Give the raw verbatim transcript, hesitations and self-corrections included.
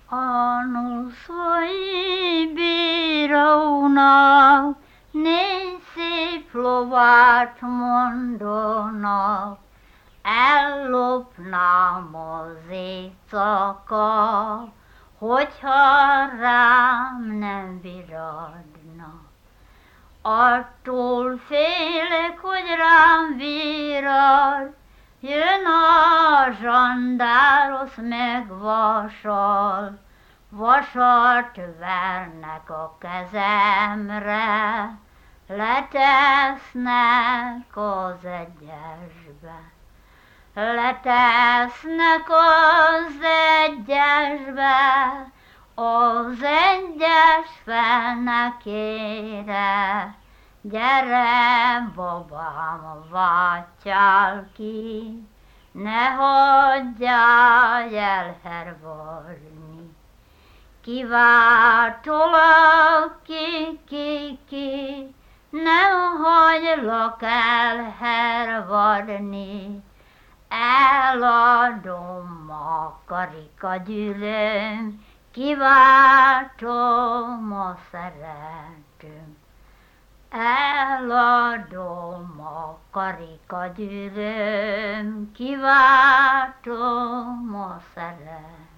Anuszai bírónak négy szép lovát mondanak, ellopnám az éjszaka, hogyha rám nem viradna. Attól félek, hogy rám virad, jön a zsandárosz meg vasal, vasat vernek a kezemre, letesznek az egyesbe. Letesznek az egyesbe, az egyes fenekére. Gyere, babám, vágyjál ki, ne hagyjál el hervadni. Kiváltolak ki, ki, ki, nem hagylak el hervadni. Eladom a karikagyűlöm, kiváltom a szeretőm. Eladom a karikagyűlöm, kiváltom a szeretőm.